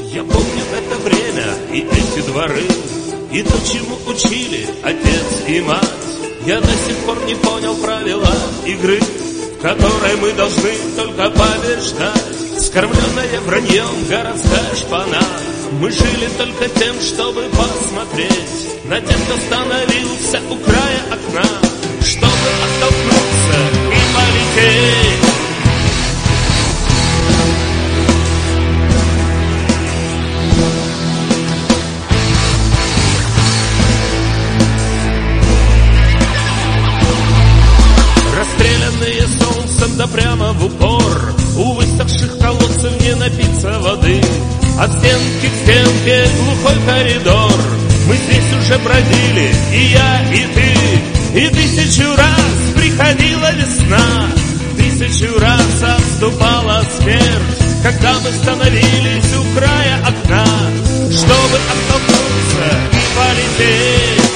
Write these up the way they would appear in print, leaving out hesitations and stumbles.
Я помню это время и эти дворы, и то, чему учили отец и мать. Я до сих пор не понял правила игры, в которой мы должны только побеждать. Скормленная враньем городская шпана, мы жили только тем, чтобы посмотреть на тех, кто становился у края окна, чтобы оттолкнуться и полететь. Расстрелянные солнцем да прямо в упор, у высохших колодцев не напиться воды. От стенки к стенке глухой коридор, мы здесь уже бродили, и я, и ты. И 1000 раз приходила весна, 1000 раз отступала смерть, когда мы становились у края окна, чтобы оттолкнуться и полететь.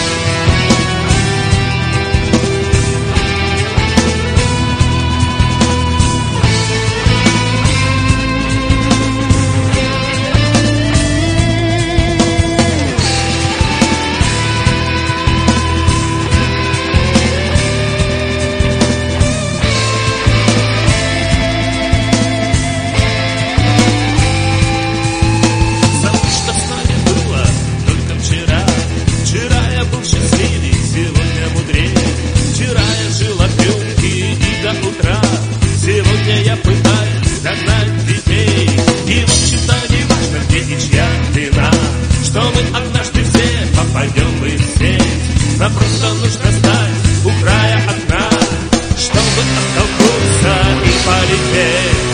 Сегодня я пытаюсь догнать детей, и в общем-то не важно, где и чья вина, что мы однажды все попадем в их сеть. Нам просто нужно стать у края окна, чтобы оттолкнуться и полететь.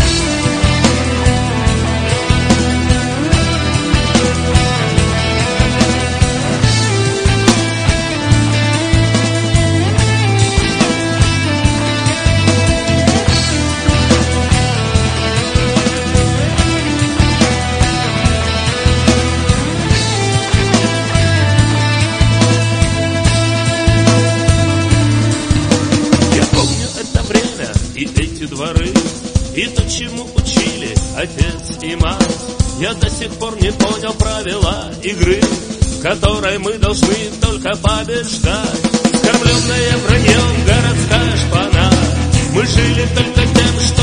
И эти дворы, и то, чему учили отец и мать. Я до сих пор не понял правила игры, в которой мы должны только побеждать. Скормленная враньем городская шпана, мы жили только тем, что